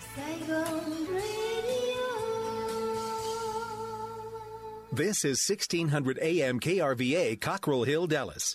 Saigon Radio. This is 1600 AM KRVA, Cockrell Hill, Dallas.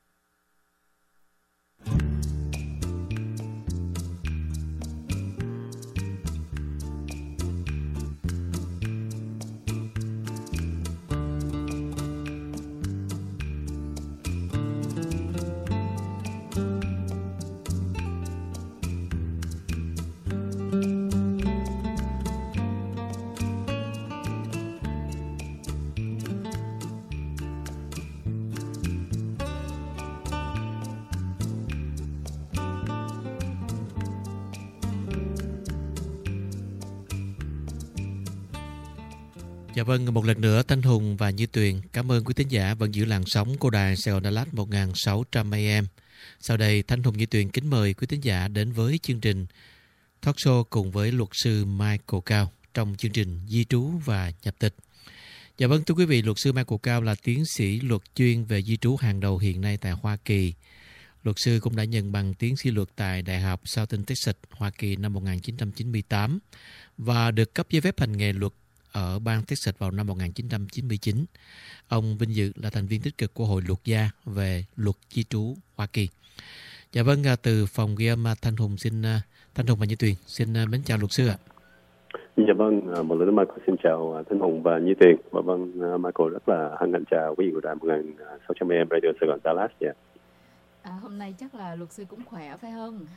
Dạ vâng, một lần nữa Thanh Hùng và Như Tuyền cảm ơn quý thính giả vẫn giữ làn sóng của đài Sài Gòn Đà Lạt 1600 AM. Sau đây Thanh Hùng Như Tuyền kính mời quý thính giả đến với chương trình Talk Show cùng với luật sư Michael Cao trong chương trình Di trú và nhập tịch. Dạ vâng, thưa quý vị, luật sư Michael Cao là tiến sĩ luật chuyên về di trú hàng đầu hiện nay tại Hoa Kỳ. Luật sư cũng đã nhận bằng tiến sĩ luật tại Đại học Southern Texas, Hoa Kỳ năm 1998 và được cấp giấy phép hành nghề luật ở bang Texas vào năm 1999. Ông vinh dự là thành viên tích cực của Hội Luật gia về luật di trú Hoa Kỳ. Dạ vâng, từ phòng ghi âm Thanh Hùng và Như Tuyền xin mến chào luật sư ạ. Dạ vâng, một lần nữa Michael xin chào Thanh Hùng và Như Tuyền. Và vâng, Michael rất là hân hạnh chào quý vị của đài 1600 AM Radio Sài Gòn Dallas. Yeah. Hôm nay chắc là luật sư cũng khỏe phải không?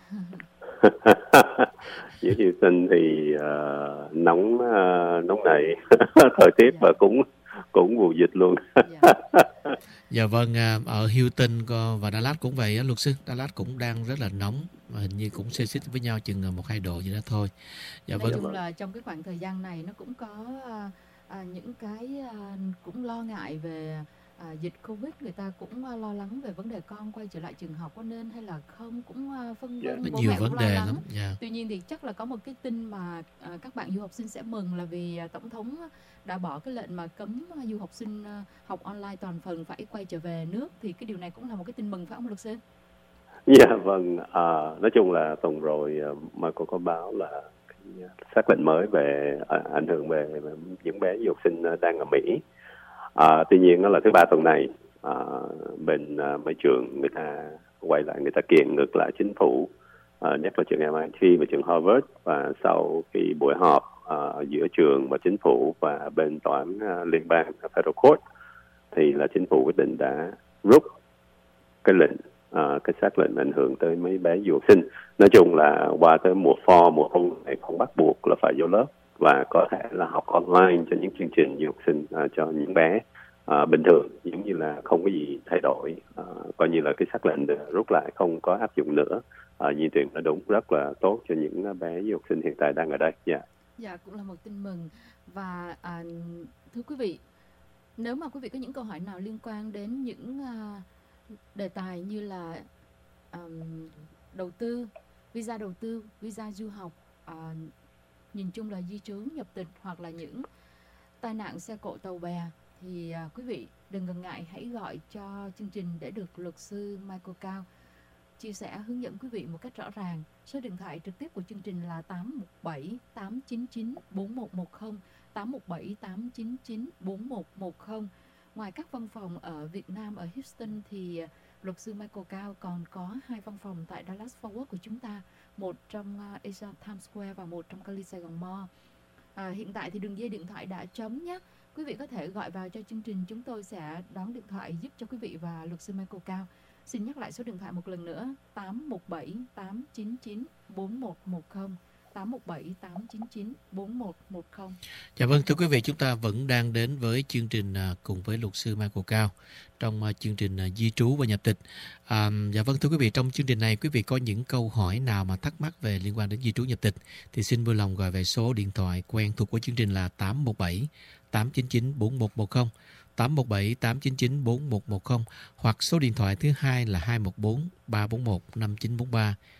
Giữa Houston thì nóng nảy thời tiết và cũng mùa dịch luôn. Dạ vâng, ở Houston và Dallas cũng vậy, luật sư. Dallas cũng đang rất là nóng, hình như cũng xê xích với nhau chừng 1-2 độ vậy đó thôi. Dạ Nói vâng. chung là trong cái khoảng thời gian này nó cũng có những cái cũng lo ngại về dịch Covid, người ta cũng lo lắng về vấn đề con quay trở lại trường học có nên hay là không, cũng phân vân, bố nhiều mẹ vấn cũng đề lo lắng lắm. Yeah. Tuy nhiên thì chắc là có một cái tin mà các bạn du học sinh sẽ mừng là vì Tổng thống đã bỏ cái lệnh mà cấm du học sinh học online toàn phần phải quay trở về nước, thì cái điều này cũng là một cái tin mừng phải không luật sư? Dạ vâng, nói chung là tuần rồi mà cô có báo là xác lệnh mới về ảnh hưởng về những bé du học sinh đang ở Mỹ. Tuy nhiên đó là thứ Ba tuần này bên mấy trường người ta quay lại, người ta kiện ngược lại chính phủ, nhất là trường MIT và trường Harvard, và sau khi buổi họp giữa trường và chính phủ và bên tòa án liên bang Federal Court thì là chính phủ quyết định đã rút cái lệnh cái xác lệnh ảnh hưởng tới mấy bé du học sinh. Nói chung là qua tới mùa thu này không bắt buộc là phải vô lớp và có thể là học online cho những chương trình du học sinh, cho những bé bình thường, giống như là không có gì thay đổi, coi như là cái xác lệnh rút lại không có áp dụng nữa. Như Tuyền nói đúng, rất là tốt cho những bé du học sinh hiện tại đang ở đây. Dạ, cũng là một tin mừng. Và thưa quý vị, nếu mà quý vị có những câu hỏi nào liên quan đến những đề tài như là đầu tư, visa du học, nhìn chung là di trú, nhập tịch, hoặc là những tai nạn xe cộ tàu bè, thì quý vị đừng ngần ngại, hãy gọi cho chương trình để được luật sư Michael Cao chia sẻ, hướng dẫn quý vị một cách rõ ràng. Số điện thoại trực tiếp của chương trình là 817 899 4110, 817 899 4110. Ngoài các văn phòng ở Việt Nam, ở Houston, thì luật sư Michael Cao còn có 2 văn phòng tại Dallas Fort Worth của chúng ta, một trong Asia Times Square và một trong Cali Sài Gòn Mall. Hiện tại thì đường dây điện thoại đã trống nhé. Quý vị có thể gọi vào cho chương trình, chúng tôi sẽ đón điện thoại giúp cho quý vị và luật sư Michael Cao. Xin nhắc lại số điện thoại một lần nữa, 817 899 4110, 817 899 4110. Dạ vâng, thưa quý vị, chúng ta vẫn đang đến với chương trình cùng với luật sư Michael Cao trong chương trình di trú và nhập tịch. Dạ vâng, thưa quý vị, trong chương trình này quý vị có những câu hỏi nào mà thắc mắc về liên quan đến di trú nhập tịch thì xin vui lòng gọi về số điện thoại quen thuộc của chương trình là 817 899 4110, 817 899 4110, hoặc số điện thoại thứ hai là 214 341 5943,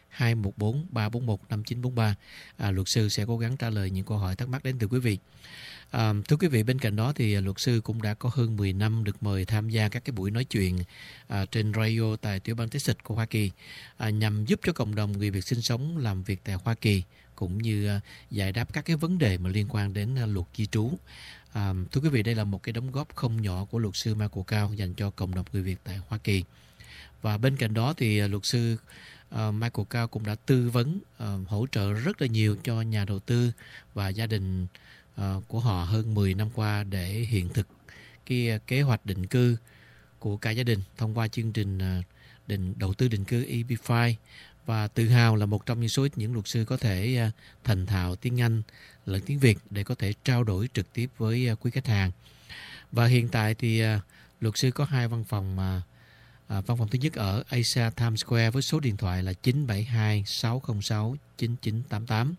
214 341 5943. Luật sư sẽ cố gắng trả lời những câu hỏi thắc mắc đến từ quý vị. Thưa quý vị, bên cạnh đó thì luật sư cũng đã có hơn 10 năm được mời tham gia các cái buổi nói chuyện trên radio tại tiểu bang Texas của Hoa Kỳ, nhằm giúp cho cộng đồng người Việt sinh sống làm việc tại Hoa Kỳ cũng như giải đáp các cái vấn đề mà liên quan đến luật di trú. Thưa quý vị, đây là một cái đóng góp không nhỏ của luật sư Michael Cao dành cho cộng đồng người Việt tại Hoa Kỳ. Và bên cạnh đó thì luật sư Michael Cao cũng đã tư vấn, hỗ trợ rất là nhiều cho nhà đầu tư và gia đình của họ hơn 10 năm qua để hiện thực cái kế hoạch định cư của cả gia đình thông qua chương trình đầu tư định cư EB-5, và tự hào là một trong số ít những luật sư có thể thành thạo tiếng Anh lẫn tiếng Việt để có thể trao đổi trực tiếp với quý khách hàng. Và hiện tại thì luật sư có 2 văn phòng. Văn phòng thứ nhất ở Asia Times Square với số điện thoại là 972 606 9988,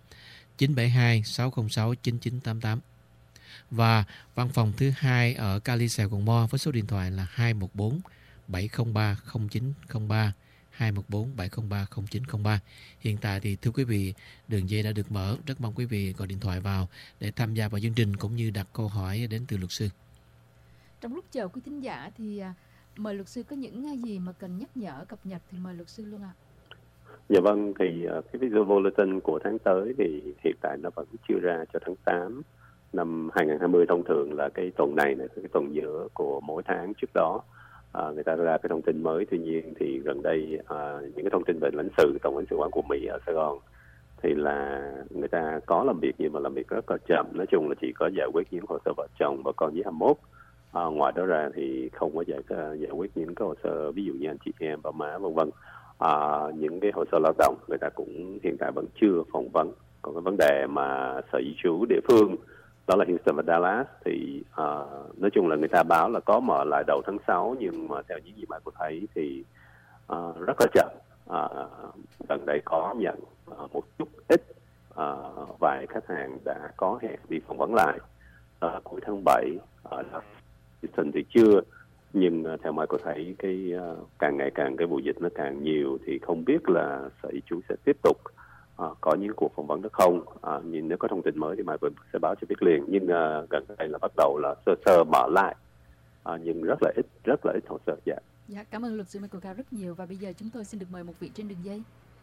972 606 9988. Và văn phòng thứ hai ở Cali, Sài Gòn Mo với số điện thoại là 214 703 0903, 214 703 0903. Hiện tại thì thưa quý vị, đường dây đã được mở, rất mong quý vị gọi điện thoại vào để tham gia vào chương trình cũng như đặt câu hỏi đến từ luật sư. Trong lúc chờ quý thính giả thì mời luật sư có những gì mà cần nhắc nhở, cập nhật thì mời luật sư luôn ạ. Dạ vâng, thì cái video bulletin của tháng tới thì hiện tại nó vẫn chưa ra cho tháng 8 năm 2020. Thông thường là cái tuần này, cái tuần giữa của mỗi tháng trước đó người ta ra cái thông tin mới. Tuy nhiên thì gần đây những cái thông tin về lãnh sự, tổng lãnh sự quán của Mỹ ở Sài Gòn thì là người ta có làm việc nhưng mà làm việc rất là chậm. Nói chung là chỉ có giải quyết những hồ sơ vợ chồng và con dưới 21. Ngoài đó ra thì không có giải quyết những cái hồ sơ ví dụ như anh chị em, bà má vân vân. Những cái hồ sơ lao động người ta cũng hiện tại vẫn chưa phỏng vấn. Còn cái vấn đề mà sở di trú địa phương đó là Houston và Dallas thì nói chung là người ta báo là có mở lại đầu tháng 6, nhưng mà theo những gì mà tôi thấy thì rất là chậm. Gần đây có nhận một chút ít vài khách hàng đã có hẹn đi phỏng vấn lại cuối tháng 7 ở Houston thì chưa. Nhưng theo mai tôi thấy cái càng ngày càng cái vụ dịch nó càng nhiều thì không biết là sở di trú sẽ tiếp tục có những cuộc phỏng vấn đó không. Nhưng nếu có thông tin mới thì mai tôi sẽ báo cho biết liền. Nhưng gần đây là bắt đầu là sơ mở lại, nhưng rất là ít hồ sơ. Dạ, cảm ơn luật sư Michael Cao rất nhiều. Và bây giờ chúng tôi xin được mời một vị trên đường dây.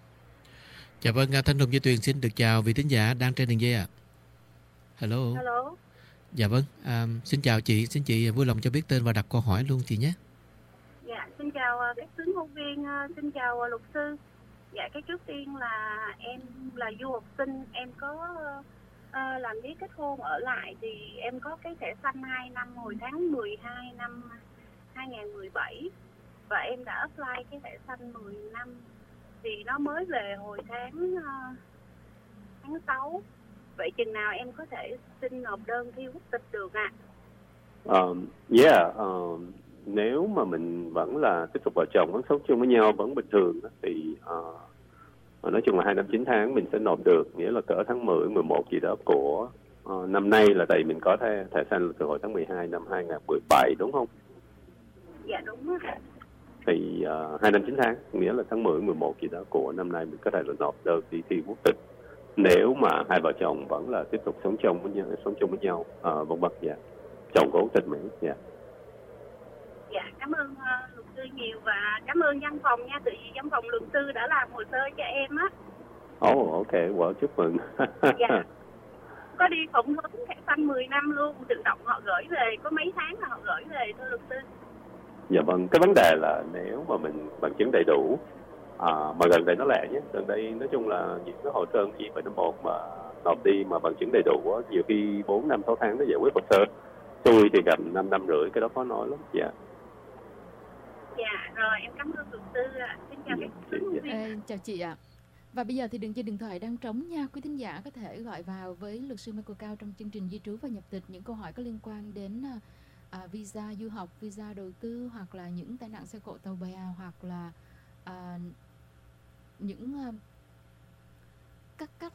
Dạ vâng, Thanh Hùng Duy Tuyền xin được chào vị thính giả đang trên đường dây ạ. Hello. Hello. Dạ vâng, xin chào chị, xin chị vui lòng cho biết tên và đặt câu hỏi luôn chị nhé. Dạ, xin chào các tuyên ngôn viên, xin chào luật sư. Dạ, cái trước tiên là em là du học sinh, em có làm giấy kết hôn ở lại thì em có cái thẻ xanh 2 năm hồi tháng 12 năm 2017 và em đã apply cái thẻ xanh 10 năm thì nó mới về hồi tháng 6. Vậy chừng nào em có thể xin nộp đơn thi quốc tịch được ạ? Nếu mà mình vẫn là tiếp tục vợ chồng vẫn sống chung với nhau vẫn bình thường thì nói chung là 2 năm 9 tháng mình sẽ nộp được, nghĩa là cỡ tháng 10, 11 gì đó của năm nay, là tại mình có thẻ xanh từ hồi tháng 12 năm 2017 đúng không? Dạ đúng rồi. Thì 2 năm 9 tháng, nghĩa là tháng 10, 11 gì đó của năm nay mình có thể là nộp đơn đi thi quốc tịch. Nếu mà hai vợ chồng vẫn là tiếp tục sống chung với nhau, vân vân. Dạ, chồng có quốc tịch Mỹ. Dạ. Dạ, cảm ơn luật sư nhiều và cảm ơn văn phòng nha, tại vì văn phòng luật sư đã làm hồ sơ cho em á. Ok, chúc mừng. Dạ. Có đi phỏng vấn thẻ xanh 10 năm luôn, tự động họ gửi về, có mấy tháng là họ gửi về thôi luật sư. Dạ vâng, cái vấn đề là nếu mà mình bằng chứng đầy đủ, mà gần đây nó lẹ nhé, gần đây nói chung là những cái hồ sơ gì phải một mà nộp đi mà bằng chứng đầy đủ, nhiều khi 4 năm 6 tháng nó giải quyết hồ sơ. Tôi thì gặp 5 năm rưỡi, cái đó khó nói lắm. Dạ. Dạ, rồi em cảm ơn luật sư ạ. Xin chào các chào chị ạ. Và bây giờ thì đường dây điện thoại đang trống nha. Quý thính giả có thể gọi vào với luật sư Michael Cao trong chương trình di trú và nhập tịch những câu hỏi có liên quan đến visa du học, visa đầu tư, hoặc là những tai nạn xe cộ tàu bè, hoặc là những các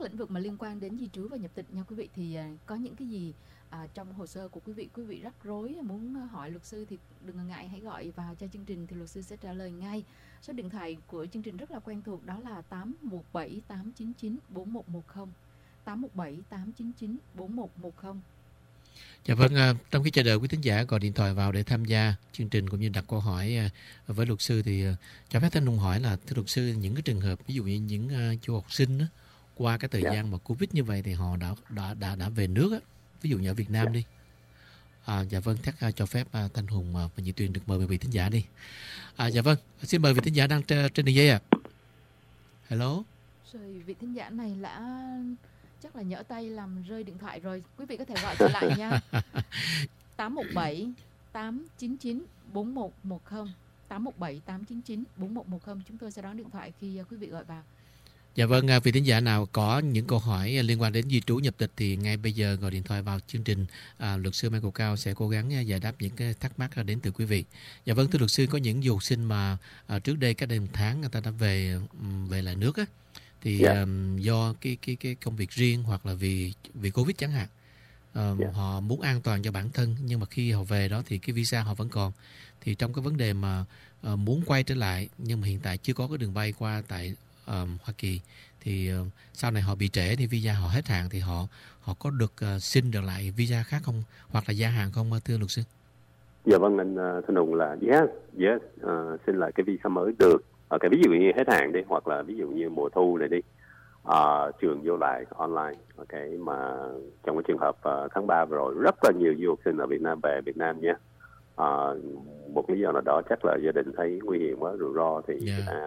các lĩnh vực mà liên quan đến di trú và nhập tịch nha quý vị, thì có những cái gì trong hồ sơ của quý vị rắc rối muốn hỏi luật sư thì đừng ngần ngại, hãy gọi vào cho chương trình thì luật sư sẽ trả lời ngay. Số điện thoại của chương trình rất là quen thuộc, đó là 817 899 4110, 817 899 4110. Dạ vâng, trong khi chờ đợi quý thính giả gọi điện thoại vào để tham gia chương trình cũng như đặt câu hỏi với luật sư thì cho phép Thanh Hùng hỏi là thưa luật sư, những cái trường hợp ví dụ như những du học sinh đó, qua cái thời gian mà Covid như vậy thì họ đã về nước á, ví dụ như ở Việt Nam đi. Dạ vâng, chắc cho phép Thanh Hùng và Nhị Tuyền được mời vị thính giả đi. Dạ vâng, xin mời vị thính giả đang trên đường dây ạ. Hello. Rồi vị thính giả này chắc là nhỡ tay làm rơi điện thoại rồi. Quý vị có thể gọi trở lại nha. 817 899 4110, 817 899 4110. Chúng tôi sẽ đón điện thoại khi quý vị gọi vào. Dạ vâng, vị thính giả nào có những câu hỏi liên quan đến di trú nhập tịch thì ngay bây giờ gọi điện thoại vào chương trình. Luật sư Michael Cao sẽ cố gắng giải đáp những cái thắc mắc đến từ quý vị. Dạ vâng, thưa luật sư, có những du học sinh mà trước đây cách đây một tháng người ta đã về lại nước á, thì do cái công việc riêng hoặc là vì Covid chẳng hạn, họ muốn an toàn cho bản thân, nhưng mà khi họ về đó thì cái visa họ vẫn còn. Thì trong cái vấn đề mà muốn quay trở lại nhưng mà hiện tại chưa có cái đường bay qua tại Hoa Kỳ, thì sau này họ bị trễ thì visa họ hết hạn, thì họ có được xin được lại visa khác không, hoặc là gia hạn không, thưa luật sư? Dạ vâng, anh Thanh Hùng là yes, xin lại cái visa mới được. Okay, ví dụ như hết hạn đi, hoặc là ví dụ như mùa thu này đi, trường vô lại online. Okay, mà trong cái trường hợp tháng 3 vừa rồi rất là nhiều du học sinh ở Việt Nam về Việt Nam nha. Một lý do nào đó chắc là gia đình thấy nguy hiểm quá, rủi ro thì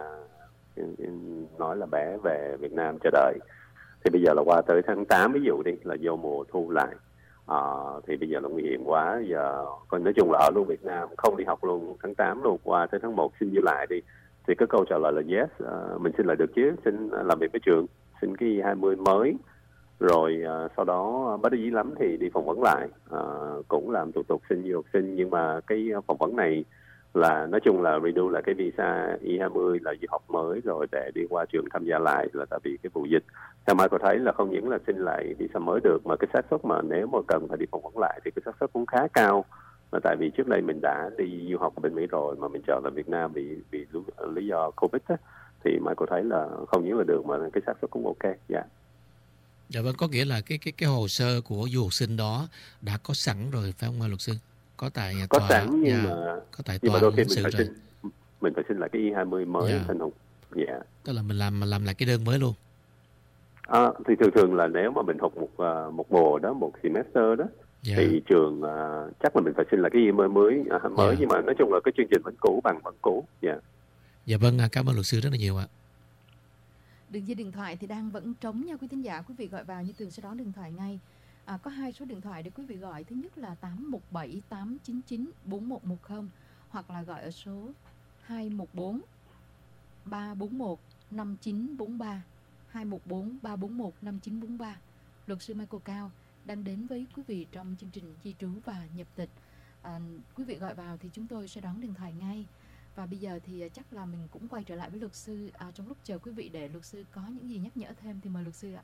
nói là bé về Việt Nam chờ đợi. Thì bây giờ là qua tới tháng 8 ví dụ đi, là vô mùa thu lại, thì bây giờ là nguy hiểm quá. Giờ còn nói chung là ở luôn Việt Nam, không đi học luôn tháng 8 luôn, qua tới tháng 1 xin vô lại đi. Thì cái câu trả lời là yes, mình xin lại được chứ, xin làm việc với trường, xin cái I-20 mới, rồi sau đó bất đắc dĩ lắm thì đi phỏng vấn lại, cũng làm thủ tục xin du học sinh. Nhưng mà cái phỏng vấn này là nói chung là renew là cái visa I-20 là du học mới rồi để đi qua trường tham gia lại, là tại vì cái vụ dịch. Theo mai có thấy là không những là xin lại visa mới được, mà cái xác suất mà nếu mà cần phải đi phỏng vấn lại thì cái xác suất cũng khá cao. Là tại vì trước đây mình đã đi du học ở bên Mỹ rồi, mà mình trở lại Việt Nam vì lý do Covid á, thì mai có thấy là không những là được mà cái xác suất cũng ok. Dạ vâng, có nghĩa là cái hồ sơ của du học sinh đó đã có sẵn rồi phải không luật sư? Có tại có tòa, sẵn nhưng mà có tại nhưng tòa mà đôi khi mình phải xin lại cái I-20 mới, Thanh Hùng. Tức là mình làm lại cái đơn mới luôn. Thì thường là nếu mà mình học một mùa đó, một semester đó, thì trường chắc là mình phải xin lại cái I-20 mới, nhưng mà nói chung là cái chương trình vẫn cũ, bằng vẫn cũ. Dạ vâng, cảm ơn luật sư rất là nhiều ạ. Đường dây điện thoại thì đang vẫn trống nha quý thính giả. Quý vị gọi vào như Tường sẽ đón điện thoại ngay. Có 2 số điện thoại để quý vị gọi. Thứ nhất là 817 899 4110, hoặc là gọi ở số 214 341 5943, 214 341 5943. Luật sư Michael Cao đang đến với quý vị trong chương trình di trú và nhập tịch. Quý vị gọi vào thì chúng tôi sẽ đón điện thoại ngay. Và bây giờ thì chắc là mình cũng quay trở lại với luật sư trong lúc chờ quý vị, để luật sư có những gì nhắc nhở thêm thì mời luật sư ạ.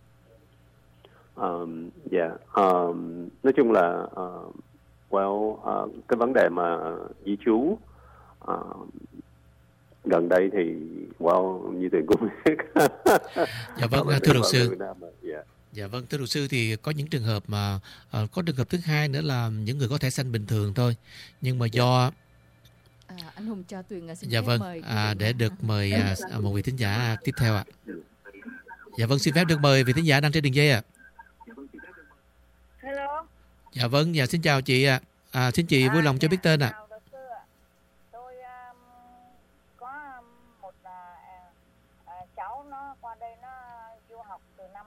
Nói chung là cái vấn đề mà di trú gần đây thì như Tuyền cũng biết. Dạ vâng, thưa luật sư. Dạ vâng, thưa luật sư, thì có những trường hợp mà có trường hợp thứ hai nữa là những người có thẻ xanh bình thường thôi, nhưng mà do anh Hùng cho Tuyền xin dạ phép vâng, mời để được mời một vị thính giả tiếp theo ạ. Dạ vâng, xin phép được mời vị thính giả đang trên đường dây ạ. Hello. Dạ vâng, dạ xin chào chị ạ. Xin chị vui lòng cho biết tên ạ. Tôi có một cháu nó qua đây, nó du học từ năm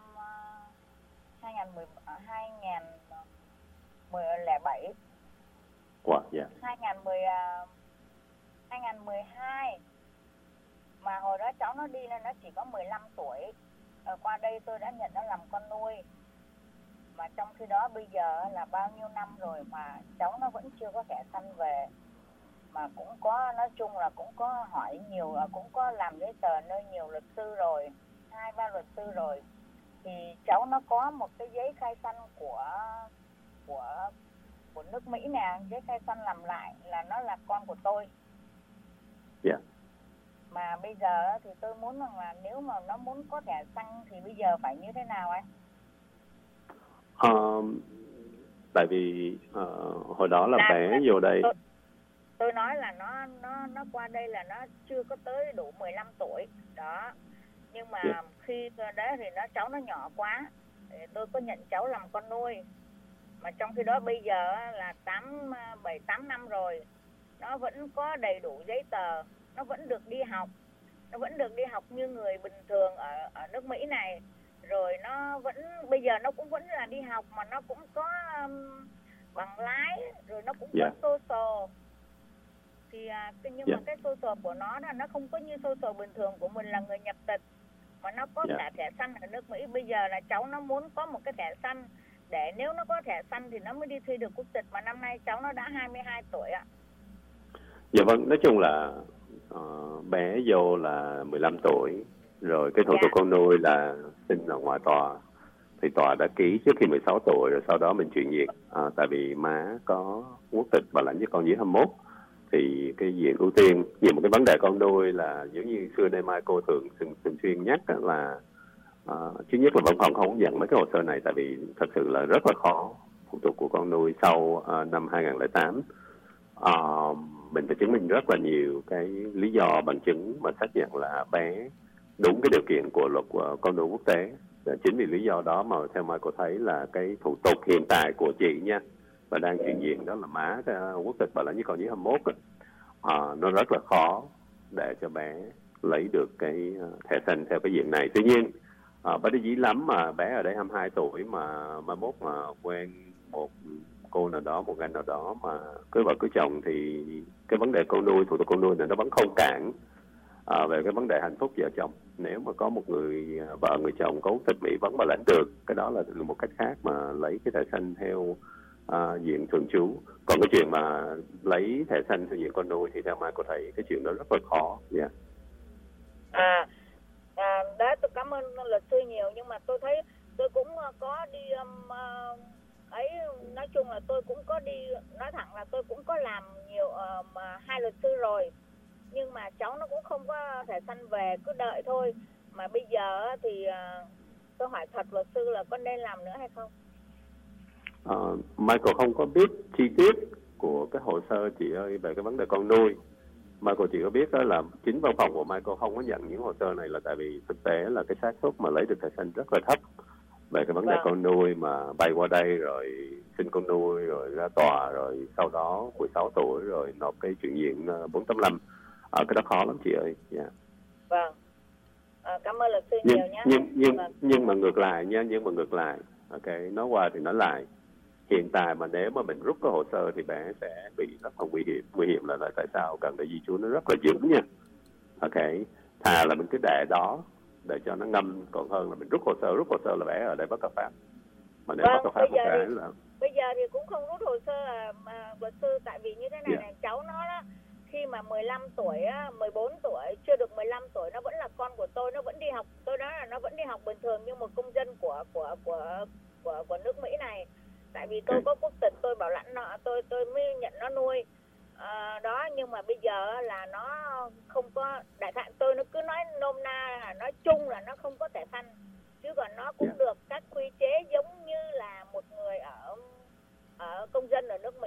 2007. Wow, 2012. Mà hồi đó cháu nó đi nên nó chỉ có 15 tuổi. Qua đây tôi đã nhận nó làm con nuôi. Mà trong khi đó bây giờ là bao nhiêu năm rồi mà cháu nó vẫn chưa có thẻ xanh về. Mà cũng có, nói chung là cũng có hỏi nhiều, cũng có làm giấy tờ nơi nhiều luật sư rồi, 2-3 luật sư rồi. thì cháu nó có một cái giấy khai sinh của nước Mỹ nè, giấy khai sinh làm lại là nó là con của tôi. Dạ. Mà bây giờ thì tôi muốn rằng là nếu mà nó muốn có thẻ xanh thì bây giờ phải như thế nào anh? Tại vì hồi đó là bé vô đây. Tôi nói là nó qua đây là nó chưa có tới đủ 15 tuổi đó. Nhưng mà khi đấy thì cháu nó nhỏ quá, tôi có nhận cháu làm con nuôi. Mà trong khi đó bây giờ là 7-8 năm rồi, nó vẫn có đầy đủ giấy tờ, nó vẫn được đi học, như người bình thường ở nước Mỹ này. Rồi nó vẫn bây giờ nó cũng vẫn là đi học, mà nó cũng có bằng lái, rồi nó cũng có social. Thì nhưng mà cái social của nó là nó không có như social bình thường của mình là người nhập tịch, mà nó có cả thẻ xanh ở nước Mỹ. Bây giờ là cháu nó muốn có một cái thẻ xanh, để nếu nó có thẻ xanh thì nó mới đi thi được quốc tịch. Mà năm nay cháu nó đã 22 tuổi ạ. Dạ vâng, nói chung là bé vô là 15 tuổi, rồi cái thủ tục con nuôi là xin ở ngoài tòa, thì tòa đã ký trước khi 16 tuổi, rồi sau đó mình chuyển diện. Tại vì má có quốc tịch Bảo lãnh với con dưới 21, thì cái diện ưu tiên. Nhưng một cái vấn đề con nuôi là giống như xưa nay mai cô thường xuyên nhắc là thứ nhất là văn phòng không nhận mấy cái hồ sơ này, tại vì thật sự là rất là khó. Thủ tục của con nuôi sau năm 2008 mình phải chứng minh rất là nhiều cái lý do bằng chứng mà xác nhận là bé đúng cái điều kiện của luật của con nuôi quốc tế. Chính vì lý do đó mà theo Michael thấy là cái thủ tục hiện tại của chị nha, và đang chuyển diện, đó là má quốc tịch Bảo lãnh với con dưới 21 nó rất là khó để cho bé lấy được cái thẻ xanh theo cái diện này. Tuy nhiên bất đắc dĩ lắm mà bé ở đây 22 tuổi mà mai mốt mà quen một cô nào đó, một anh nào đó mà cưới vợ cưới chồng, thì cái vấn đề con nuôi, thủ tục con nuôi này nó vẫn không cản về cái vấn đề hạnh phúc vợ chồng. Nếu mà có một người vợ người chồng có quốc tịch Mỹ vẫn bảo lãnh được, cái đó là một cách khác mà lấy cái thẻ xanh theo diện thường trú. Còn cái chuyện mà lấy thẻ xanh theo diện con nuôi thì theo mai cô thấy cái chuyện đó rất là khó. Đấy, tôi cảm ơn luật sư nhiều, nhưng mà tôi thấy tôi cũng có đi ấy, nói chung là tôi cũng có đi, nói thẳng là tôi cũng có làm nhiều mà 2 luật sư rồi, nhưng mà cháu nó cũng không có thẻ xanh về, cứ đợi thôi. Mà bây giờ thì tôi hỏi thật luật sư là có nên làm nữa hay không? Michael không có biết chi tiết của cái hồ sơ chị ơi về cái vấn đề con nuôi. Michael chỉ có biết đó là chính văn phòng của Michael không có nhận những hồ sơ này là tại vì thực tế là cái xác suất mà lấy được thẻ xanh rất là thấp. Về cái vấn đề con nuôi mà bay qua đây rồi xin con nuôi rồi ra tòa rồi sau đó 16 tuổi rồi nộp cái chuyển diện 485, cái đó khó lắm chị ơi. Vâng. Cảm ơn luật sư nhiều nhé. Nhưng mà ngược lại nha, ok, nói qua thì nói lại. Hiện tại mà nếu mà mình rút cái hồ sơ thì bé sẽ bị rất là nguy hiểm. Nguy hiểm là tại sao? Cần để di trú nó rất là vững nha. Ok, thà là mình cứ để đó để cho nó ngâm, còn hơn là mình rút hồ sơ là bé ở đây bất hợp pháp. Mà nếu bất hợp pháp một cái là bây giờ thì cũng không rút hồ sơ mà luật sư, tại vì như thế này này, cháu nó đó, khi mà 15 tuổi, 14 tuổi, chưa được 15 tuổi nó vẫn là con của tôi, nó vẫn đi học. Tôi nói là nó vẫn đi học bình thường như một công dân của nước Mỹ này. Tại vì tôi có quốc tịch, tôi bảo lãnh nó, tôi mới nhận nó nuôi. Đó, nhưng mà bây giờ là nó không có đại hạn, tôi nó cứ nói nôm na là nói chung là nó không có thẻ xanh, chứ còn nó cũng được các quy chế giống như là một người ở công dân ở nước Mỹ.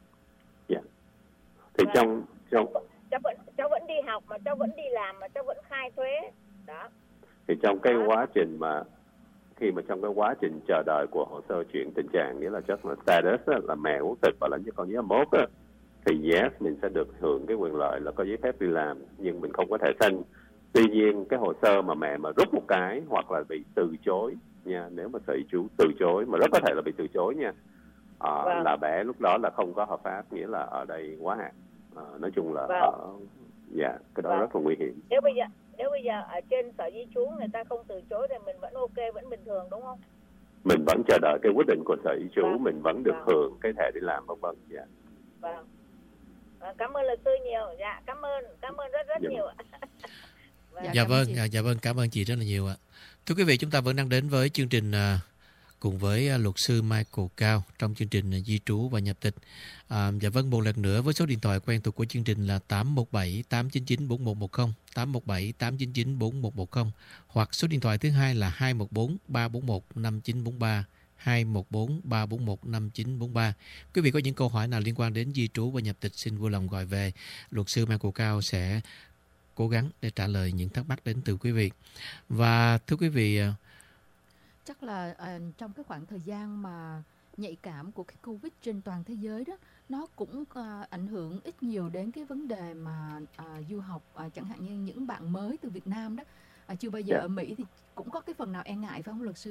Thì cháu vẫn đi học, mà cháu vẫn đi làm, mà cháu vẫn khai thuế đó. Thì trong cái quá trình mà trong cái quá trình chờ đợi của hồ sơ chuyển tình trạng, nghĩa là just là status là mẹ quốc tịch và lãnh cho con dưới 21 á, thì yes mình sẽ được hưởng cái quyền lợi là có giấy phép đi làm, nhưng mình không có thẻ xanh. Tuy nhiên cái hồ sơ mà mẹ mà rút một cái hoặc là bị từ chối nha, nếu mà sở di trú từ chối, mà rất có thể là bị từ chối nha, là bé lúc đó là không có hợp pháp, nghĩa là ở đây quá hạn. Nói chung là cái đó rất là nguy hiểm. Nếu bây giờ ở trên sở di trú người ta không từ chối thì mình vẫn ok, vẫn bình thường đúng không? Mình vẫn chờ đợi cái quyết định của sở di trú, mình vẫn được hưởng cái thẻ đi làm vân vân. Vâng. Cảm ơn luật sư nhiều. Cảm ơn rất nhiều ạ. Dạ vâng, cảm ơn chị rất là nhiều ạ. Thưa quý vị, chúng ta vẫn đang đến với chương trình cùng với luật sư Michael Cao trong chương trình Di trú và nhập tịch. Dạ vâng, một lần nữa với số điện thoại quen thuộc của chương trình là 817-899-4110, 817-899-4110, hoặc số điện thoại thứ hai là 214-341-5943, 214-341-5943. Quý vị có những câu hỏi nào liên quan đến di trú và nhập tịch xin vui lòng gọi về. Luật sư Michael Cao sẽ cố gắng để trả lời những thắc mắc đến từ quý vị. Và thưa quý vị, chắc là trong cái khoảng thời gian mà nhạy cảm của cái Covid trên toàn thế giới đó, nó cũng ảnh hưởng ít nhiều đến cái vấn đề mà du học, chẳng hạn như những bạn mới từ Việt Nam đó, chưa bao giờ ở Mỹ thì cũng có cái phần nào e ngại phải không luật sư?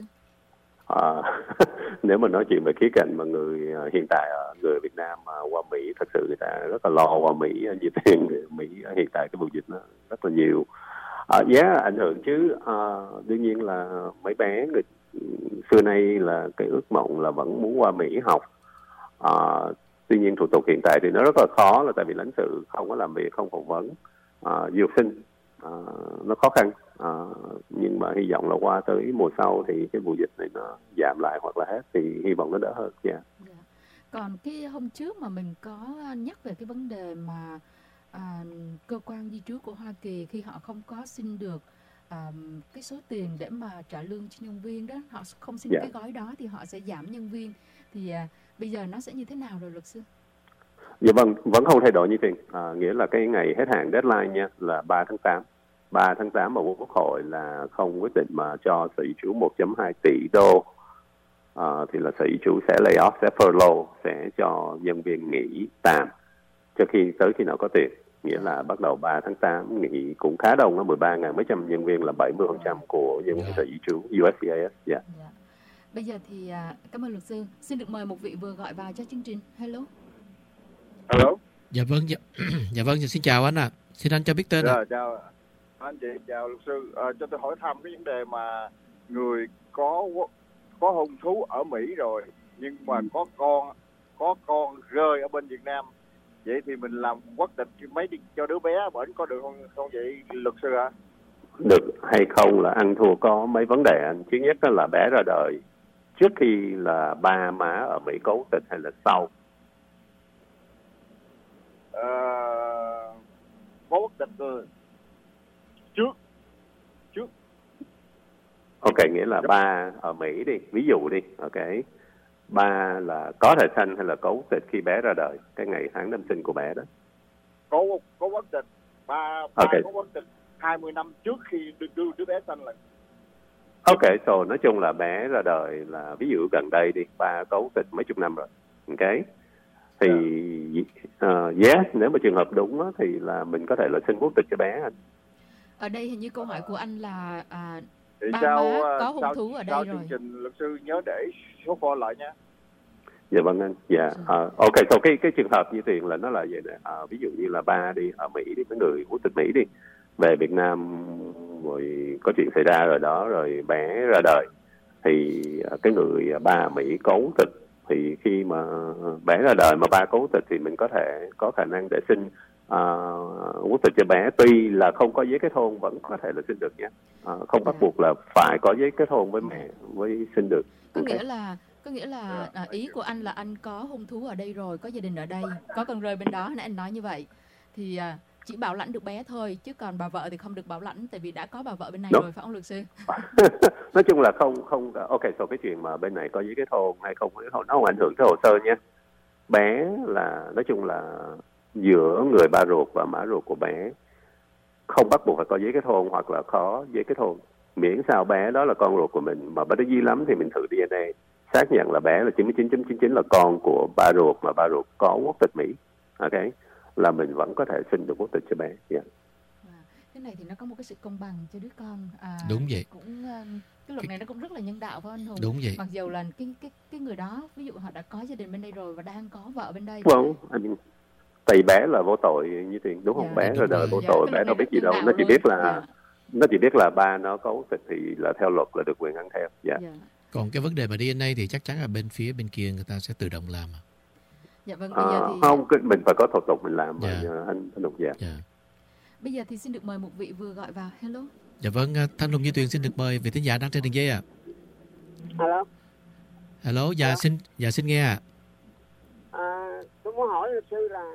Nếu mà nói chuyện về khía cạnh mà người hiện tại người Việt Nam mà qua Mỹ, thật sự người ta rất là lo qua Mỹ. Vì tiền Mỹ hiện tại cái vụ dịch nó rất là nhiều. Ảnh hưởng chứ. Đương nhiên là mấy bé xưa nay là cái ước mộng là vẫn muốn qua Mỹ học. Tuy nhiên thủ tục hiện tại thì nó rất là khó, là tại vì lãnh sự không có làm việc, không phỏng vấn du học sinh, nó khó khăn. Nhưng mà hy vọng là qua tới mùa sau thì cái vụ dịch này nó giảm lại hoặc là hết, thì hy vọng nó đỡ hơn. Còn cái hôm trước mà mình có nhắc về cái vấn đề mà cơ quan di trú của Hoa Kỳ khi họ không có xin được cái số tiền để mà trả lương cho nhân viên đó, họ không xin cái gói đó thì họ sẽ giảm nhân viên. Thì bây giờ nó sẽ như thế nào rồi luật sư? Dạ vâng, vẫn không thay đổi như tiền. Nghĩa là cái ngày hết hạn deadline nha là 3 tháng 8. 3 tháng 8 mà Quốc hội là không quyết định mà cho sở di trú 1.2 tỷ đô, thì là sở di trú sẽ lay off, sẽ furlough, sẽ cho nhân viên nghỉ tạm cho tới khi nào có tiền. Nghĩa là bắt đầu 3 tháng 8 nghỉ cũng khá đông, 13.000 mấy trăm nhân viên, là 70% của nhân viên sở di trú USCIS. Bây giờ thì cảm ơn luật sư. Xin được mời một vị vừa gọi vào cho chương trình. Hello. Hello. Dạ vâng, dạ vâng, xin chào anh ạ. Xin anh cho biết tên ạ. Chào anh chị, chào luật sư. Cho tôi hỏi thăm cái vấn đề mà người có hôn thú ở Mỹ rồi nhưng mà có con rơi ở bên Việt Nam. Vậy thì mình làm quốc tịch mấy cho đứa bé bển có được không vậy luật sư ạ? Được hay không là ăn thua có mấy vấn đề anh. Thứ nhất là bé ra đời trước khi là ba má ở Mỹ có quốc tịch hay là sau? Có quốc tịch trước. Ok, nghĩa là ba ở Mỹ đi, ví dụ đi, ok. Ba là có thể sanh hay là có quốc tịch khi bé ra đời, cái ngày tháng năm sinh của bé đó. Có quốc tịch, ba có quốc tịch 20 năm trước khi đưa đứa bé sanh lại. Ok, so nói chung là bé ra đời là ví dụ gần đây đi, ba có quốc tịch mấy chục năm rồi, ok. Thì yes, nếu mà trường hợp đúng đó, thì là mình có thể là xin quốc tịch cho bé anh. Ở đây hình như câu hỏi của anh là thì ba má có hôn thú ở đây rồi. chương trình luật sư nhớ để số phone lại nha. Dạ vâng anh. Dạ. Ok, so cái trường hợp như tiền là nó là vậy nè. Ví dụ như là ba đi ở Mỹ đi, với người quốc tịch Mỹ đi, về Việt Nam rồi có chuyện xảy ra rồi đó, rồi bé ra đời, thì cái người ba Mỹ có quốc tịch, thì khi mà bé ra đời mà ba có quốc tịch thì mình có khả năng để xin quốc tịch cho bé. Tuy là không có giấy kết hôn vẫn có thể là xin được nhé. Không bắt buộc là phải có giấy kết hôn với mẹ mới xin được. Có nghĩa là ý của anh là anh có hôn thú ở đây rồi, có gia đình ở đây, có con rơi bên đó, nãy anh nói như vậy. Thì chỉ bảo lãnh được bé thôi, chứ còn bà vợ thì không được bảo lãnh, tại vì đã có bà vợ bên này rồi, phải không luật sư? Nói chung là không. Ok, so cái chuyện mà bên này có giấy kết hôn hay không nó không ảnh hưởng tới hồ sơ nha. Bé là nói chung là giữa người ba ruột và má ruột của bé không bắt buộc phải có giấy kết hôn hoặc là có giấy kết hôn, miễn sao bé đó là con ruột của mình. Mà bé đó dí lắm thì mình thử DNA xác nhận là bé là 99.99 là con của ba ruột, mà ba ruột có quốc tịch Mỹ, ok, là mình vẫn có thể xin được quốc tịch cho bé. Cái này thì nó có một cái sự công bằng cho đứa con. Đúng vậy. Cũng cái luật này nó cũng rất là nhân đạo phải không anh Hùng? Đúng vậy. Mặc dù là cái người đó ví dụ họ đã có gia đình bên đây rồi và đang có vợ bên đây. Vâng, tại bé là vô tội như tiền, đúng không? Bé ra đời vô tội, bé đâu biết gì đâu, nó chỉ biết là ba nó có quốc tịch thì là theo luật là được quyền ăn theo. Còn cái vấn đề mà DNA thì chắc chắn là bên phía bên kia người ta sẽ tự động làm. Dạ vâng, bây giờ thì không, mình phải có thủ tục mình làm mà anh Đục. Bây giờ thì xin được mời một vị vừa gọi vào. Hello. Dạ vâng, Thanh Hùng Như Tuyền xin được mời vị thính giả đang trên đường dây ạ. Alo. Hello, Alo. xin nghe ạ. Tôi muốn hỏi luật sư là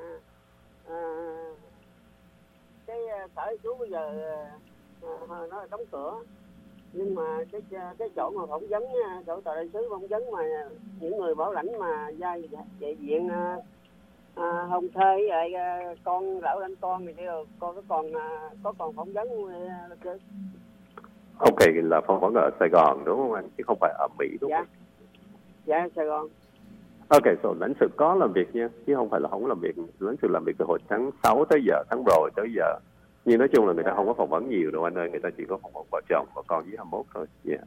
cái sở di trú bây giờ nó đóng cửa, nhưng mà cái chỗ mà phỏng vấn, chỗ tòa đại sứ phỏng vấn mà những người bảo lãnh mà đại diện hôn thê với con lão lãnh con thì con có còn phỏng vấn luật sư? Ok, là phỏng vấn ở Sài Gòn đúng không anh, chứ không phải ở Mỹ đúng không? Dạ, Sài Gòn. Ok, so lãnh sự có làm việc nha, chứ không phải là không làm việc. Lãnh sự làm việc từ hồi tháng 6 tới giờ, tháng rồi tới giờ. Nhưng nói chung là người ta không có phỏng vấn nhiều đâu anh ơi, người ta chỉ có phỏng vấn vợ chồng và con dưới 21 thôi. Yeah.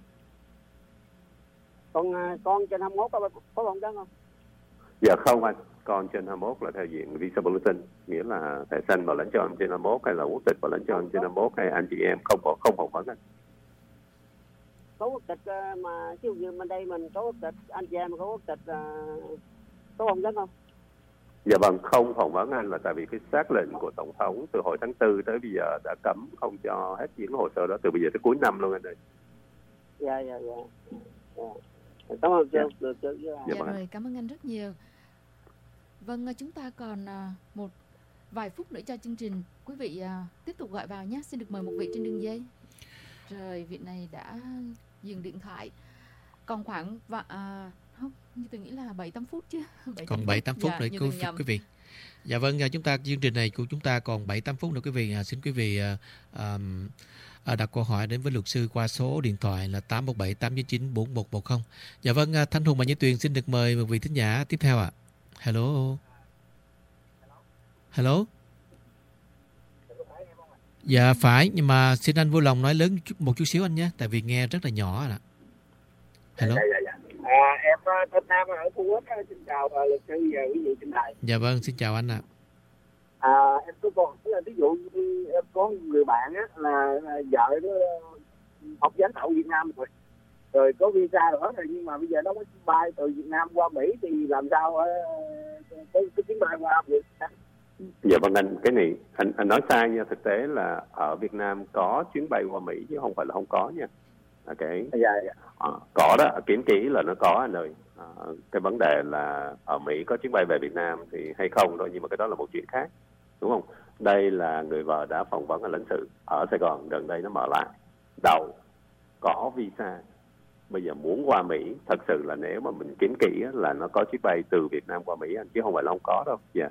Con trên 21 có phỏng vấn không? Dạ không anh, con trên 21 là theo diện visa bulletin, nghĩa là thẻ xanh bảo lãnh cho anh trên 21 hay là quốc tịch bảo lãnh cho anh trên 21 hay anh chị em không phỏng vấn anh. Có quốc tịch mà ví dụ như bên đây mình có quốc tịch, anh chị em có quốc tịch có phỏng vấn không? Dạ vâng, không phỏng vấn anh là tại vì cái xác lệnh của Tổng thống từ hồi tháng 4 tới bây giờ đã cấm không cho hết những hồ sơ đó từ bây giờ tới cuối năm luôn anh ơi. Dạ. Cảm ơn được. Dạ rồi, cảm ơn anh rất nhiều. Vâng, chúng ta còn một vài phút nữa cho chương trình. Quý vị tiếp tục gọi vào nhé. Xin được mời một vị trên đường dây. Rồi, vị này đã dừng điện thoại. Còn khoảng không, như tôi nghĩ là 7-8 phút chứ. Còn 7-8 phút nữa quý vị. Dạ vâng, chương trình này của chúng ta còn 7-8 phút nữa quý vị. Xin quý vị đặt câu hỏi đến với luật sư qua số điện thoại là 817-899-4110. Dạ vâng, Thanh Hùng và Như Tuyền xin được mời một vị thính giả tiếp theo ạ. Hello. Dạ phải, nhưng mà xin anh vui lòng nói lớn một chút xíu anh nhé, tại vì nghe rất là nhỏ ạ. Hello. Dạ. Em tên Nam ở Phú Quốc, xin chào luật sư và quý vị trên đài. Dạ vâng, xin chào anh ạ. Em có còn ví dụ như em có người bạn á là vợ nó học gián hậu Việt Nam rồi có visa rồi, nhưng mà bây giờ nó có chuyến bay từ Việt Nam qua Mỹ thì làm sao cái chuyến bay qua Việt Nam? Dạ vâng anh, cái này anh nói sai nha, thực tế là ở Việt Nam có chuyến bay qua Mỹ chứ không phải là không có nha. Dạ. Có đó, kiểm kỹ là nó có anh ơi. Cái vấn đề là ở Mỹ có chuyến bay về Việt Nam thì hay không thôi, nhưng mà cái đó là một chuyện khác, đúng không? Đây là người vợ đã phỏng vấn ở lãnh sự ở Sài Gòn, gần đây nó mở lại, đầu có visa, bây giờ muốn qua Mỹ, thật sự là nếu mà mình kiểm kỹ là nó có chuyến bay từ Việt Nam qua Mỹ anh, chứ không phải là không có đâu. Dạ.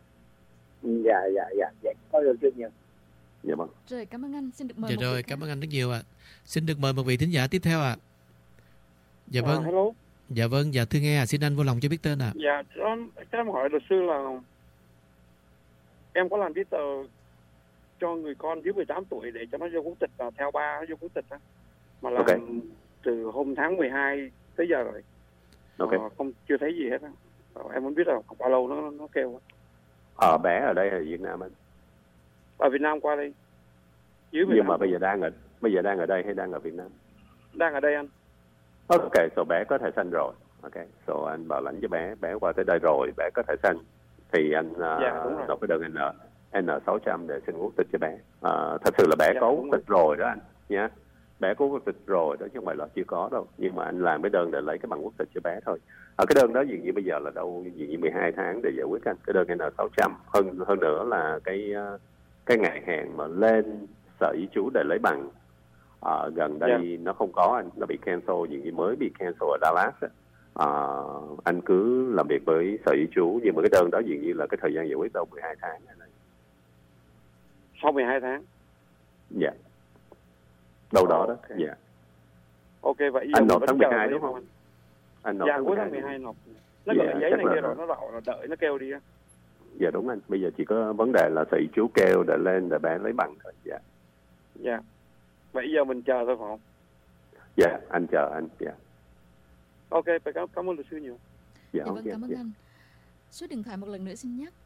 Có được chưa nhiều. Dạ vâng. Rồi, cảm ơn anh. Xin được mời dạ một rồi, vị cảm ơn anh rất nhiều ạ. Xin được mời một vị thính giả tiếp theo ạ. Dạ vâng. Hello. Dạ vâng, dạ thưa nghe xin anh vui lòng cho biết tên ạ. Dạ, cho em hỏi luật sư là em có làm giấy tờ cho người con dưới 18 tuổi để cho nó vô quốc tịch và theo ba vô quốc tịch á, mà làm từ hôm tháng 12 tới giờ rồi. Không chưa thấy gì hết á. Em muốn biết là bao lâu nó kêu. Bé ở đây hay Việt Nam anh? Ở Việt Nam qua đây. Nhưng mà bây giờ đang ở đây hay đang ở Việt Nam? Đang ở đây anh. Ok, so bé có thẻ xanh rồi. Ok, so anh bảo lãnh cho bé qua tới đây rồi, bé có thẻ xanh thì anh nộp cái đơn N600 để xin quốc tịch cho bé. Thật sự là bé có quốc tịch rồi đó anh nhé. Bé có quốc tịch rồi đó chứ không phải là chưa có đâu. Nhưng mà anh làm cái đơn để lấy cái bằng quốc tịch cho bé thôi. Cái đơn đó dường như bây giờ là đâu dường như 12 tháng để giải quyết anh. Cái đơn N600 hơn nữa là cái ngày hẹn mà lên sở di trú để lấy bằng gần đây nó không có anh, nó bị cancel, dường như mới bị cancel ở Dallas á. Anh cứ làm việc với sở di trú, nhưng mà cái đơn đó dường như là cái thời gian giải quyết đâu 12 tháng này. Sau 12 tháng? Dạ. Đâu đó đó. Dạ. Ok, vậy anh nộp tháng 12 đúng không? Anh nộp cuối tháng 12 nộp. Nó gọi là giấy này kia rồi, nó bảo là đợi nó kêu đi á. Dạ đúng anh, bây giờ chỉ có vấn đề là sở di trú kêu để lên để bé lấy bằng thôi. Dạ. Dạ. Vậy giờ mình chờ thôi phải không? Dạ, anh chờ anh. Dạ. Ok, cảm ơn luật sư nhiều. Dạ vâng, cảm ơn anh. Số điện thoại một lần nữa xin nhắc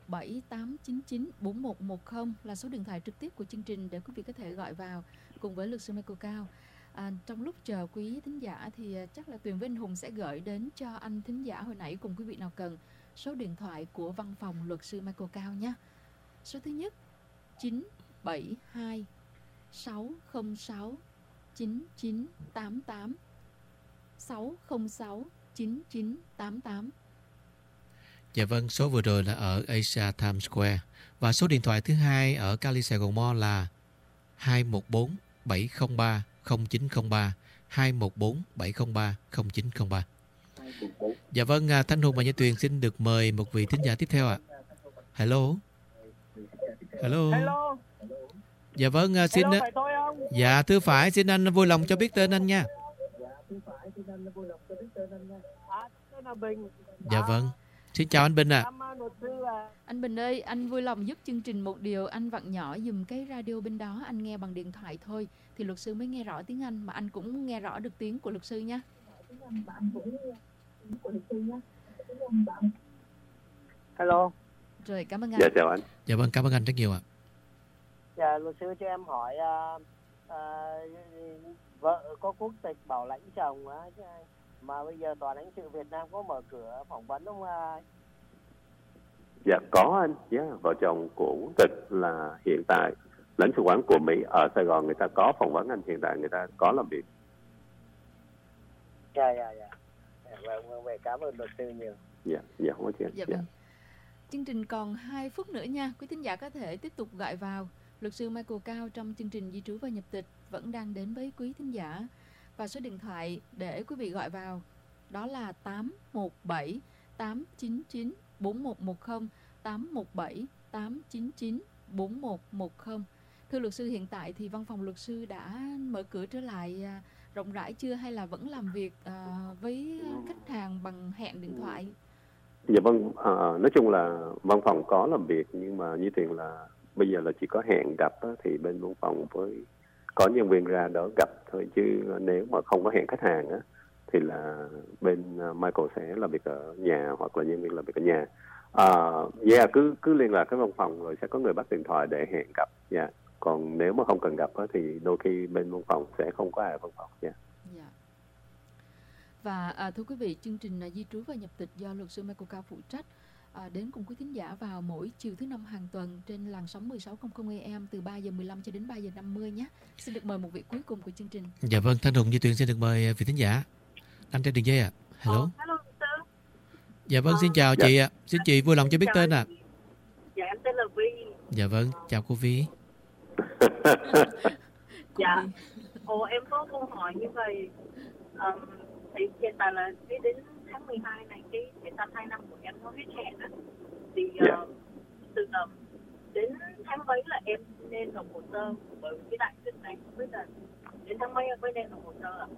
817-899-4110 là số điện thoại trực tiếp của chương trình để quý vị có thể gọi vào cùng với luật sư Michael Cao. Trong lúc chờ quý thính giả thì chắc là Tuyền với anh Hùng sẽ gửi đến cho anh thính giả hồi nãy cùng quý vị nào cần số điện thoại của văn phòng luật sư Michael Cao nhé. Số thứ nhất 972 606 9988 606 9988. Dạ vâng, số vừa rồi là ở Asia Times Square. Và số điện thoại thứ hai ở Cali Sài Gòn Mall là 214 703 0903 214 703 0903. Dạ vâng, Thanh Hùng và Như Tuyền xin được mời một vị thính giả tiếp theo ạ. Hello. Hello. Hello. Dạ vâng, xin. Hello, phải tôi không? Dạ thưa phải, xin anh vui lòng cho biết tên anh nha. Tên là Bình. Dạ vâng. Xin chào anh Bình ạ. Anh Bình ơi, anh vui lòng giúp chương trình một điều, anh vặn nhỏ dùm cái radio bên đó, anh nghe bằng điện thoại thôi thì luật sư mới nghe rõ tiếng Anh, mà anh cũng nghe rõ được tiếng của luật sư nhé. Hello. Rồi, cảm ơn anh. Dạ chào anh. Dạ vâng, cảm ơn anh rất nhiều ạ. Dạ, luật sư cho em hỏi vợ có quốc tịch bảo lãnh chồng á, mà bây giờ tòa lãnh sự Việt Nam có mở cửa phỏng vấn không ai? Dạ có anh. Dạ, vợ chồng của quốc tịch là hiện tại lãnh sự quán của Mỹ ở Sài Gòn người ta có phỏng vấn anh, hiện tại người ta có làm việc. Dạ. Vâng, cảm ơn luật sư nhiều. Dạ không có chuyện. Dạ vâng. Chương trình còn 2 phút nữa nha. Quý thính giả có thể tiếp tục gọi vào. Luật sư Michael Cao trong chương trình Di trú và nhập tịch vẫn đang đến với quý thính giả. Và số điện thoại để quý vị gọi vào đó là 817 899 4110 817 899 4110. Thưa luật sư, hiện tại thì văn phòng luật sư đã mở cửa trở lại rộng rãi chưa, hay là vẫn làm việc với khách hàng bằng hẹn điện thoại? Dạ vâng, nói chung là văn phòng có làm việc, nhưng mà như tiền là bây giờ là chỉ có hẹn gặp á, thì bên văn phòng với có nhân viên ra đó gặp thôi, chứ nếu mà không có hẹn khách hàng á thì là bên Michael sẽ làm việc ở nhà hoặc là nhân viên làm việc ở nhà. Cứ liên lạc cái văn phòng rồi sẽ có người bắt điện thoại để hẹn gặp. Dạ. Còn nếu mà không cần gặp á, thì đôi khi bên văn phòng sẽ không có ai ở văn phòng. Dạ. Và thưa quý vị, chương trình Di trú và nhập tịch do luật sư Michael Cao phụ trách đến cùng quý thính giả vào mỗi chiều thứ Năm hàng tuần trên làn sóng 1600 AM từ 3 giờ 15 cho đến 3 giờ 50 nhé. Xin được mời một vị cuối cùng của chương trình. Dạ vâng, Thanh Hùng Như Tuyền xin được mời vị thính giả. Anh trên đường dây ạ. Hello. Hello, sir. Dạ vâng, xin chào chị ạ. Xin chị vui lòng cho biết tên ạ. Dạ, em tên là Vi. Dạ vâng, chào cô Vi. Dạ. Em có câu hỏi như vậy. Thì hiện tại là đi đến tháng 12 này, cái thẻ xanh 2 năm của em nó hết hạn á. Thì từ đến tháng mấy là em nên nộp hồ sơ, bởi vì cái đại dịch này không biết là đến tháng mấy mới nên nộp hồ sơ ạ?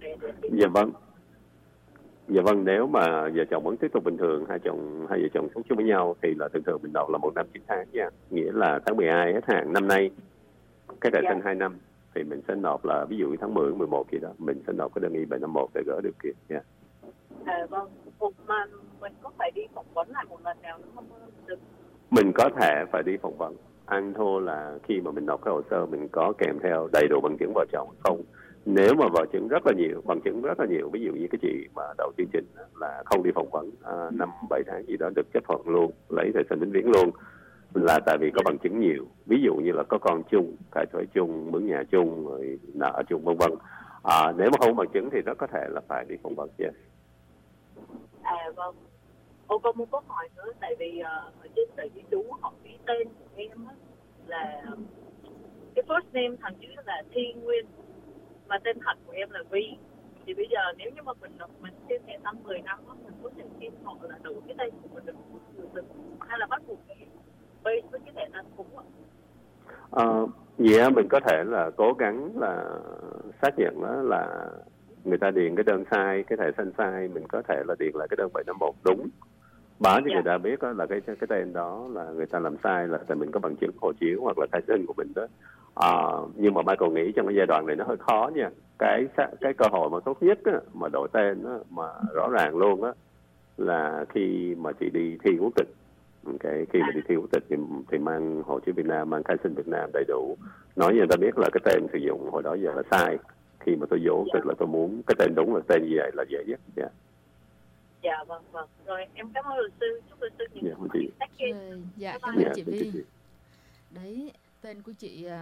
Dạ vâng, nếu mà vợ chồng vẫn tiếp tục bình thường, hai vợ chồng sống chung với nhau thì là thường mình nộp là 1 năm 9 tháng nha. Nghĩa là tháng 12 hết hạn năm nay, cái thẻ xanh 2 năm thì mình sẽ nộp là ví dụ tháng 10, 11 gì đó, mình sẽ nộp cái đơn I-751 để gỡ điều kiện nha. Vâng, mà mình có phải đi phỏng vấn lại một lần nào nữa không được? Mình có thể phải đi phỏng vấn. Ăn thua là khi mà mình nộp cái hồ sơ mình có kèm theo đầy đủ bằng chứng vợ chồng không. Nếu mà bằng chứng rất là nhiều, ví dụ như cái chị mà đầu chương trình là không đi phỏng vấn 5-7 tháng gì đó được chấp thuận luôn, lấy thẻ xanh vĩnh viễn luôn, là tại vì có bằng chứng nhiều, ví dụ như là có con chung, khai thuế chung, mướn nhà chung, rồi nợ chung, vân vân. Nếu mà không có bằng chứng thì rất có thể là phải đi phỏng vấn. Yes. Vâng. Có một câu hỏi nữa, tại vì ở trên tờ di trú họ ký tên của em á, là cái first name thằng chữ là Thi Nguyên, mà tên thật của em là Vi. Thì bây giờ nếu như mà mình xin thẻ xanh 10 năm đó, mình có thể xin họ là đủ cái tên của mình được, hay là bắt buộc với cái thẻ xanh cũ ạ? Mình có thể là cố gắng là xác nhận đó là người ta điền cái đơn sai, cái thẻ xanh sai, mình có thể là điền lại cái đơn 751 đúng, báo cho người ta biết đó là cái tên đó là người ta làm sai, là tại mình có bằng chứng hộ chiếu hoặc là khai sinh của mình đó. Nhưng mà Michael nghĩ trong cái giai đoạn này nó hơi khó nha. Cái cơ hội mà tốt nhất á, mà đổi tên á, mà rõ ràng luôn á, là khi mà chị đi thi quốc tịch. Khi mà đi thi quốc tịch thì mang hộ chiếu Việt Nam, mang khai sinh Việt Nam đầy đủ, nói cho người ta biết là cái tên sử dụng hồi đó giờ là sai. Khi mà tôi vô quốc tịch là tôi muốn cái tên đúng là tên như vậy là dễ nhất. Dạ vâng. Rồi em cảm ơn luật sư, chúc luật sư những Dạ, cảm ơn chị Vi. Đấy, tên của chị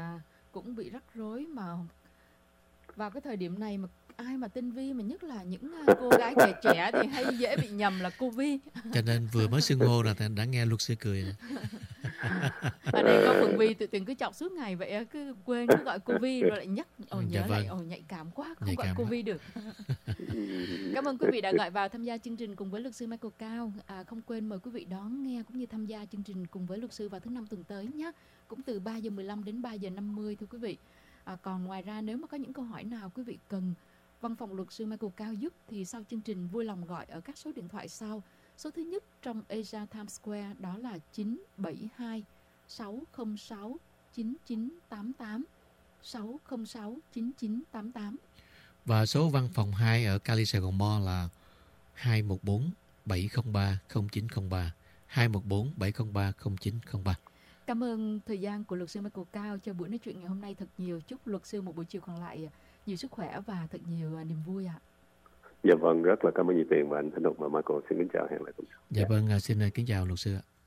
cũng bị rắc rối mà vào cái thời điểm này mà ai mà tinh vi, mà nhất là những cô gái trẻ thì hay dễ bị nhầm là cô Vi. Cho nên vừa mới xưng hô là đã nghe luật sư cười nè. Ở đây có Phượng Vi, tụi Tuyền cứ chọc suốt ngày vậy, cứ quên cứ gọi cô Vi rồi lại nhắc, nhớ lại, nhạy cảm quá, không gọi cô Vi được. Cảm ơn quý vị đã gọi vào tham gia chương trình cùng với luật sư Michael Cao. Không quên mời quý vị đón nghe cũng như tham gia chương trình cùng với luật sư vào thứ Năm tuần tới nhé, cũng từ 3 giờ 15 đến 3 giờ 50 thưa quý vị. Còn ngoài ra nếu mà có những câu hỏi nào quý vị cần văn phòng luật sư Michael Cao giúp thì sau chương trình vui lòng gọi ở các số điện thoại sau. Số thứ nhất trong Asia Times Square đó là 972 606 9988 606 9988. Và số văn phòng 2 ở Cali Sài Gòn Mall là 214 703 0903 214 703 0903. Cảm ơn thời gian của luật sư Michael Cao cho buổi nói chuyện ngày hôm nay thật nhiều. Chúc luật sư một buổi chiều còn lại nhiều sức khỏe và thật nhiều niềm vui ạ. Dạ vâng, rất là cảm ơn Nhi Tuyền và anh Thanh Hùng và Michael. Xin kính chào, hẹn lại tuần sau. Dạ vâng, xin kính chào luật sư ạ.